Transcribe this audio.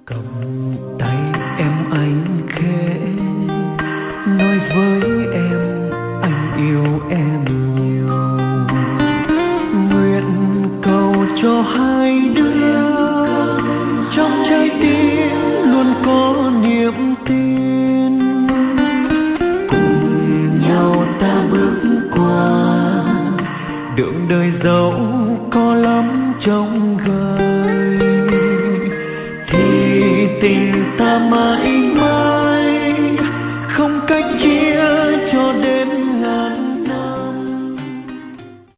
cầm tay em anh khẽ nói với em anh yêu em nhiều, nguyện cầu cho hai đứa